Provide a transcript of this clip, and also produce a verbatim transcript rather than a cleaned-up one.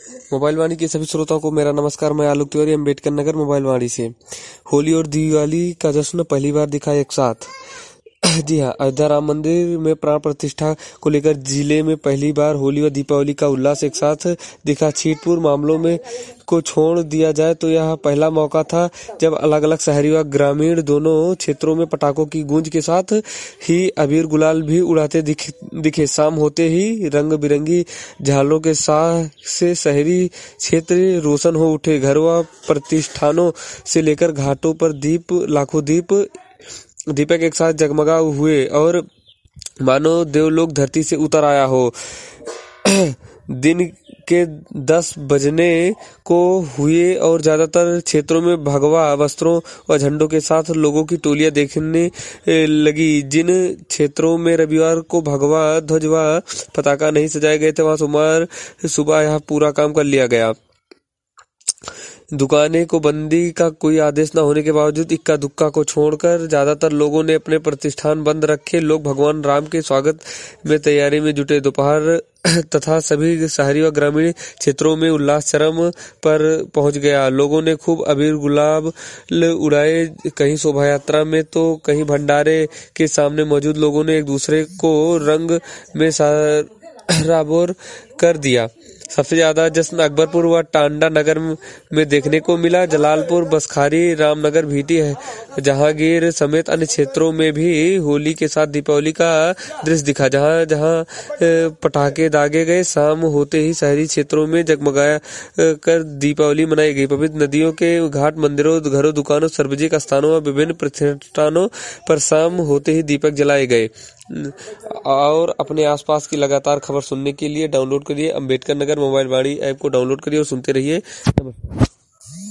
Mobile वाणी के सभी श्रोताओं को मेरा नमस्कार। मैं आलोक तिवारी, अम्बेडकर नगर मोबाइल वाणी से। होली और दिवाली का जश्न पहली बार दिखा एक साथ। जी हाँ, अयोध्या राम मंदिर में प्राण प्रतिष्ठा को लेकर जिले में पहली बार होली व दीपावली का उल्लास एक साथ दिखा। छिटपुर मामलों में को छोड़ दिया जाए तो यह पहला मौका था जब अलग अलग शहरी व ग्रामीण दोनों क्षेत्रों में पटाखों की गूंज के साथ ही अबीर गुलाल भी उड़ाते दिखे, दिखे। शाम होते ही रंग बिरंगी झालों के साथ से शहरी क्षेत्र रोशन हो उठे। घर व प्रतिष्ठानों से लेकर घाटों पर दीप लाखों दीप दीपक एक साथ जगमगा हुए और मानो देवलोक धरती से उतर आया हो। दिन के दस बजने को हुए और ज्यादातर क्षेत्रों में भगवा वस्त्रों व झंडों के साथ लोगों की टोलियां देखने लगी। जिन क्षेत्रों में रविवार को भगवा ध्वज व पताका नहीं सजाए गए थे, वहां सोमवार सुबह यह पूरा काम कर लिया गया। दुकानें को बंदी का कोई आदेश न होने के बावजूद इक्का दुक्का को छोड़कर ज्यादातर लोगों ने अपने प्रतिष्ठान बंद रखे। लोग भगवान राम के स्वागत में तैयारी में जुटे। दोपहर तथा सभी शहरी व ग्रामीण क्षेत्रों में उल्लास चरम पर पहुंच गया। लोगों ने खूब अबीर गुलाब उड़ाए। कहीं शोभा यात्रा में तो कहीं भंडारे के सामने मौजूद लोगों ने एक दूसरे को रंग में सराबोर कर दिया। सबसे ज्यादा जश्न अकबरपुर व टांडा नगर में देखने को मिला। जलालपुर, बसखारी, रामनगर, भीटी है, जहांगीर समेत अन्य क्षेत्रों में भी होली के साथ दीपावली का दृश्य दिखा। जहां जहां पटाखे दागे गए, शाम होते ही शहरी क्षेत्रों में जगमगाया कर दीपावली मनाई गई। पवित्र नदियों के घाट, मंदिरों, घरों, दुकानों, सार्वजनिक स्थानों व विभिन्न प्रतिष्ठानों पर शाम होते ही दीपक जलाए गए। और अपने आसपास की लगातार खबर सुनने के लिए डाउनलोड करिए अम्बेडकर नगर मोबाइल वाणी ऐप को। डाउनलोड करिए और सुनते रहिए।